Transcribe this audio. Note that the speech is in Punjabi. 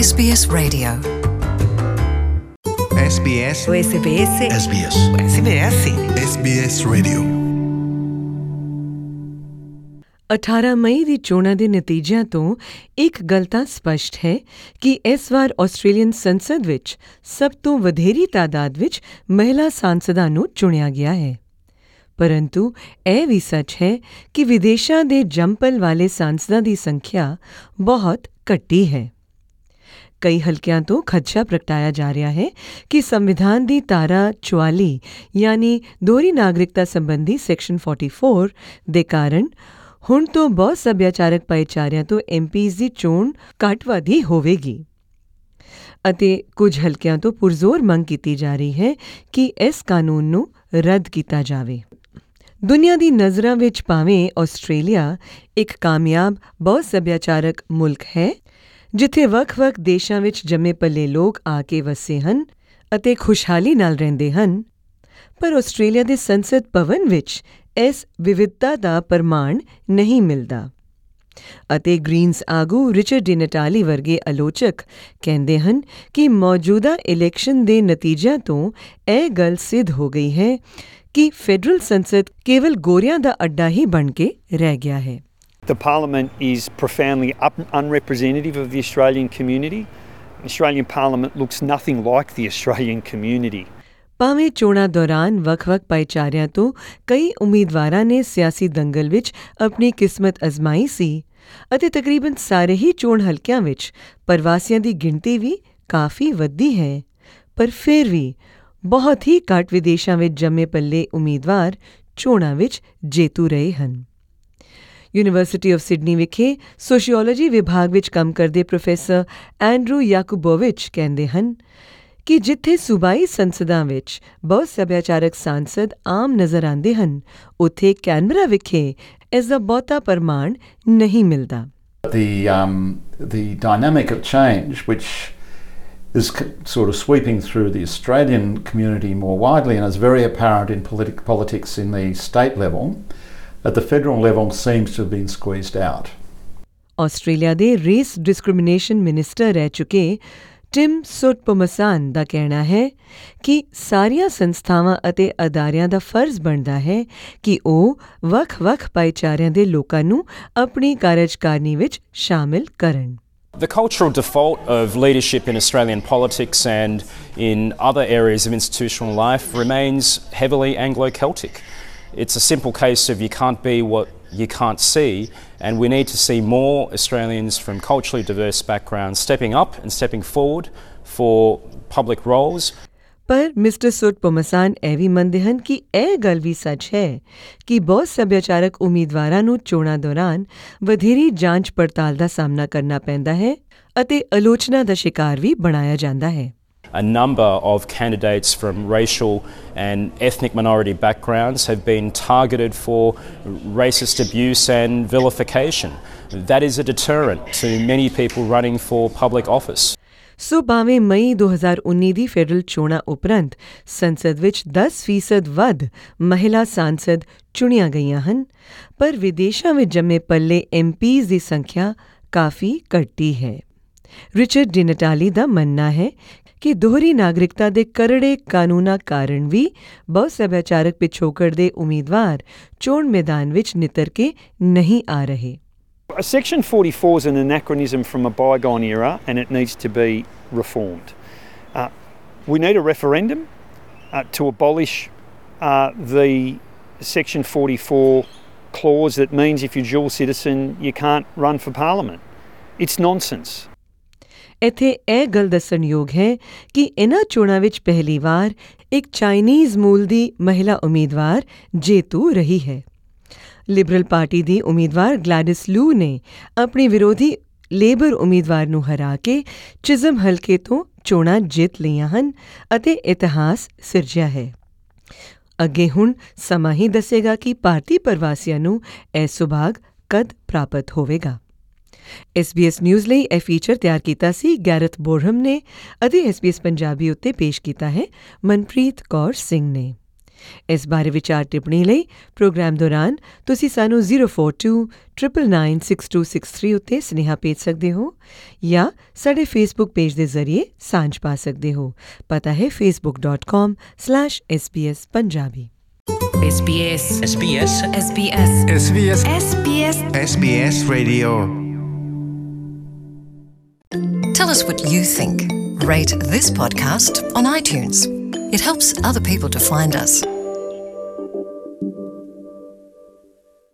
SBS Radio. SBS SBS SBS SBS SBS Radio 18 ਮਈ ਦੀ ਚੋਣਾਂ ਦੇ ਨਤੀਜਿਆਂ ਤੋਂ ਇੱਕ ਗੱਲ ਤਾਂ ਸਪਸ਼ਟ ਹੈ ਕਿ ਇਸ ਵਾਰ ਆਸਟ੍ਰੇਲੀਅਨ ਸੰਸਦ ਵਿੱਚ ਸਭ ਤੋਂ ਵਧੇਰੀ ਤਾਦਾਦ ਵਿੱਚ ਮਹਿਲਾ ਸਾਂਸਦਾਂ ਨੂੰ ਚੁਣਿਆ ਗਿਆ ਹੈ। ਪਰੰਤੂ ਇਹ ਵੀ ਸੱਚ ਹੈ ਕਿ ਵਿਦੇਸ਼ਾਂ ਦੇ ਜੰਪਲ ਵਾਲੇ ਸਾਂਸਦਾਂ ਦੀ ਸੰਖਿਆ ਬਹੁਤ ਘਟੀ ਹੈ। ਕਈ ਹਲਕਿਆਂ ਤੋਂ ਖਦਸ਼ਾ ਪ੍ਰਗਟਾਇਆ ਜਾ ਰਿਹਾ ਹੈ ਕਿ ਸੰਵਿਧਾਨ ਦੀ ਧਾਰਾ 44 ਯਾਨੀ ਦੋਹਰੀ ਨਾਗਰਿਕਤਾ ਸੰਬੰਧੀ ਸੈਕਸ਼ਨ 44 ਦੇ ਕਾਰਨ ਹੁਣ ਤੋਂ ਬਹੁਤ ਸੱਭਿਆਚਾਰਕ ਭਾਈਚਾਰਿਆਂ ਤੋਂ MPs ਦੀ ਚੋਣ ਘੱਟ-ਵੱਧ ਹੀ ਹੋਵੇਗੀ ਅਤੇ ਕੁਝ ਹਲਕਿਆਂ ਤੋਂ ਪੁਰਜ਼ੋਰ ਮੰਗ ਕੀਤੀ ਜਾ ਰਹੀ ਹੈ ਕਿ ਇਸ ਕਾਨੂੰਨ ਨੂੰ ਰੱਦ ਕੀਤਾ ਜਾਵੇ। ਦੁਨੀਆ ਦੀ ਨਜ਼ਰਾਂ ਵਿੱਚ ਭਾਵੇਂ ਆਸਟ੍ਰੇਲੀਆ ਇੱਕ ਕਾਮਯਾਬ ਬਹੁਤ ਸੱਭਿਆਚਾਰਕ ਮੁਲਕ ਹੈ ਜਿੱਥੇ ਵੱਖ-ਵੱਖ ਦੇਸ਼ਾਂ ਵਿੱਚ ਜੰਮੇ ਪਲੇ ਲੋਕ ਆ ਕੇ ਵਸੇ ਹਨ ਅਤੇ ਖੁਸ਼ਹਾਲੀ ਨਾਲ ਰਹਿੰਦੇ ਹਨ, ਪਰ ਆਸਟ੍ਰੇਲੀਆ ਦੇ ਸੰਸਦ ਭਵਨ ਵਿੱਚ ਇਸ ਵਿਵਿਧਤਾ ਦਾ ਪ੍ਰਮਾਣ ਨਹੀਂ ਮਿਲਦਾ ਅਤੇ ਗ੍ਰੀਨਜ਼ ਆਗੂ ਰਿਚਰਡ ਡੀ ਨਟਾਲੀ ਵਰਗੇ ਆਲੋਚਕ ਕਹਿੰਦੇ ਹਨ ਕਿ ਮੌਜੂਦਾ ਇਲੈਕਸ਼ਨ ਦੇ ਨਤੀਜਿਆਂ ਤੋਂ ਇਹ ਗੱਲ ਸਿੱਧ ਹੋ ਗਈ ਹੈ ਕਿ ਫੈਡਰਲ ਸੰਸਦ ਕੇਵਲ ਗੋਰਿਆਂ ਦਾ ਅੱਡਾ ਹੀ ਬਣ ਕੇ ਰਹਿ ਗਿਆ ਹੈ। The Parliament is profoundly unrepresentative of the Australian community. The Australian Parliament looks nothing like the Australian community. ਭਾਵੇਂ ਚੋਣਾਂ ਦੌਰਾਨ ਵੱਖ-ਵੱਖ ਭਾਈਚਾਰਿਆਂ ਤੋਂ ਕਈ ਉਮੀਦਵਾਰਾਂ ਨੇ ਸਿਆਸੀ ਦੰਗਲ ਵਿੱਚ ਆਪਣੀ ਕਿਸਮਤ ਅਜ਼ਮਾਈ ਸੀ ਅਤੇ ਤਕਰੀਬਨ ਸਾਰੇ ਹੀ ਚੋਣ ਹਲਕਿਆਂ ਵਿੱਚ ਪ੍ਰਵਾਸੀਆਂ ਦੀ ਗਿਣਤੀ ਵੀ ਕਾਫੀ ਵੱਧੀ ਹੈ, ਪਰ ਫਿਰ ਵੀ ਬਹੁਤ ਹੀ ਘੱਟ ਵਿਦੇਸ਼ਾਂ ਵਿੱਚ ਜੰਮੇ ਪੱਲੇ ਉਮੀਦਵਾਰ ਚੋਣਾਂ ਵਿੱਚ ਜੇਤੂ ਰਹੇ ਹਨ। ਯੂਨੀਵਰਸਿਟੀ ਆਫ ਸਿਡਨੀ ਵਿਖੇ ਸੋਸ਼ੀਓਲੋਜੀ ਵਿਭਾਗ ਵਿੱਚ ਕੰਮ ਕਰਦੇ ਪ੍ਰੋਫੈਸਰ ਐਂਡਰੂ ਯਾਕੂਬੋਵਿਚ ਕਹਿੰਦੇ ਹਨ ਕਿ ਜਿੱਥੇ ਸੂਬਾਈ ਸੰਸਦਾਂ ਵਿੱਚ ਬਹੁਤ ਸੱਭਿਆਚਾਰਕ ਸਾਂਸਦ ਆਮ ਨਜ਼ਰ ਆਉਂਦੇ ਹਨ, ਉੱਥੇ ਕੈਨਬਰਾ ਵਿਖੇ ਇਸ ਦਾ ਬਹੁਤਾ ਪ੍ਰਮਾਣ ਨਹੀਂ ਮਿਲਦਾ। The dynamic of change, which is sort of sweeping through the Australian community more widely and is very apparent in politics in the state level, at the federal level seems to have been squeezed out. Australia ਦੇ ਰੇਸ ਡਿਸਕ੍ਰਿਮੀਨੇਸ਼ਨ ਮਿਨਿਸਟਰ ਰਹਿ ਚੁੱਕੇ ਟਿਮ ਸੋਟਪੋਮਸਾਨ ਦਾ ਕਹਿਣਾ ਹੈ ਕਿ ਸਾਰੀਆਂ ਸੰਸਥਾਵਾਂ ਅਤੇ ਅਦਾਰਿਆਂ ਦਾ ਫਰਜ਼ ਬਣਦਾ ਹੈ ਕਿ ਉਹ ਵੱਖ-ਵੱਖ ਭਾਈਚਾਰਿਆਂ ਦੇ ਲੋਕਾਂ ਨੂੰ ਆਪਣੀ ਕਾਰਜਕਾਰਨੀ ਵਿੱਚ ਸ਼ਾਮਿਲ ਕਰਨ। The cultural default of leadership in Australian politics and in other areas of institutional life remains heavily Anglo-Celtic. It's a simple case of you can't be what you can't see, and we need to see more Australians from culturally diverse backgrounds stepping up and stepping forward for public roles. ਪਰ ਮਿਸਟਰ ਸੋਟਪੋਮਸਾਨ ਇਹ ਵੀ ਮੰਨਦੇ ਹਨ ਕਿ ਇਹ ਗੱਲ ਵੀ ਸੱਚ ਹੈ ਕਿ ਬਹੁਤ ਸੱਭਿਆਚਾਰਕ ਉਮੀਦਵਾਰਾਂ ਨੂੰ ਚੋਣਾਂ ਦੌਰਾਨ ਵਧੇਰੀ ਜਾਂਚ ਪੜਤਾਲ ਦਾ ਸਾਹਮਣਾ ਕਰਨਾ ਪੈਂਦਾ ਹੈ ਅਤੇ ਆਲੋਚਨਾ ਦਾ ਸ਼ਿਕਾਰ ਵੀ ਬਣਾਇਆ ਜਾਂਦਾ ਹੈ। A number of candidates from racial and ethnic minority backgrounds have been targeted for racist abuse and vilification. That is a deterrent to many people running for public office. ਸੋ ਭਾਵੇਂ ਮਈ 2019 ਦੀ ਫੈਡਰਲ ਚੋਣਾਂ ਉਪਰੰਤ ਸੰਸਦ ਵਿੱਚ 10% ਵੱਧ ਮਹਿਲਾ ਸਾਂਸਦ ਚੁਣੀਆਂ ਗਈਆਂ ਹਨ, ਪਰ ਵਿਦੇਸ਼ਾਂ ਵਿੱਚ ਜੰਮੇ ਪੱਲੇ MPs ਦੀ ਸੰਖਿਆ ਕਾਫੀ ਘਟੀ ਹੈ। ਰਿਚਰਡ ਡੀ ਨਟਾਲੀ ਦਾ ਮੰਨਣਾ ਹੈ ਕਿ ਦੋਹਰੀ ਨਾਗਰਿਕਤਾ ਦੇ ਕਰੜੇ ਕਾਨੂੰਨਾਂ ਕਾਰਨ ਵੀ ਬਹੁਤ ਸੱਭਿਆਚਾਰਕ ਪਿਛੋਕੜ ਦੇ ਉਮੀਦਵਾਰ ਚੋਣ ਮੈਦਾਨ ਵਿੱਚ ਨਿਤਰ ਕੇ ਨਹੀਂ ਆ ਰਹੇ। Section 44 is an anachronism from a bygone era and it needs to be reformed. We need a referendum to abolish the Section 44 clause that means if you're dual citizen you can't run for Parliament. It's nonsense. ਇੱਥੇ ਇਹ ਗੱਲ ਦੱਸਣਯੋਗ ਹੈ ਕਿ ਇਨ੍ਹਾਂ ਚੋਣਾਂ ਵਿੱਚ ਪਹਿਲੀ ਵਾਰ ਇੱਕ ਚਾਈਨੀਜ਼ ਮੂਲ ਦੀ ਮਹਿਲਾ ਉਮੀਦਵਾਰ ਜੇਤੂ ਰਹੀ ਹੈ। ਲਿਬਰਲ ਪਾਰਟੀ ਦੀ ਉਮੀਦਵਾਰ ਗਲੈਡਿਸ ਲੂ ਨੇ ਆਪਣੀ ਵਿਰੋਧੀ ਲੇਬਰ ਉਮੀਦਵਾਰ ਨੂੰ ਹਰਾ ਕੇ ਚਿਜ਼ਮ ਹਲਕੇ ਤੋਂ ਚੋਣਾਂ ਜਿੱਤ ਲਈਆਂ ਹਨ ਅਤੇ ਇਤਿਹਾਸ ਸਿਰਜਿਆ ਹੈ। ਅੱਗੇ ਹੁਣ ਸਮਾਂ ਹੀ ਦੱਸੇਗਾ ਕਿ ਭਾਰਤੀ ਪ੍ਰਵਾਸੀਆਂ ਨੂੰ ਇਹ ਸੁਭਾਗ ਕਦ ਪ੍ਰਾਪਤ ਹੋਵੇਗਾ। SBS ਨਿਊਜ਼ ਲਈ ਇਹ ਫੀਚਰ ਤਿਆਰ ਕੀਤਾ ਸੀ ਗੈਰਥ ਬੋਰਹਮ ਨੇ ਅਤੇ SBS ਪੰਜਾਬੀ ਉੱਤੇ ਪੇਸ਼ ਕੀਤਾ ਹੈ ਮਨਪ੍ਰੀਤ ਕੌਰ ਸਿੰਘ ਨੇ। ਇਸ ਬਾਰੇ ਵਿਚਾਰ ਟਿੱਪਣੀ ਲਈ ਪ੍ਰੋਗਰਾਮ ਦੌਰਾਨ ਤੁਸੀਂ ਸਾਨੂੰ 04299962663 ਉੱਤੇ ਸੁਨੇਹਾ ਭੇਜ ਸਕਦੇ ਹੋ ਜਾਂ ਸਾਡੇ ਫੇਸਬੁੱਕ ਪੇਜ ਦੇ ਜ਼ਰੀਏ ਸਾਂਝ ਪਾ ਸਕਦੇ ਹੋ। ਪਤਾ ਹੈ facebook.com/SBS Punjabi। SBS SBS SBS SBS SBS SBS Radio. Tell us what you think. Rate this podcast on iTunes. It helps other people to find us.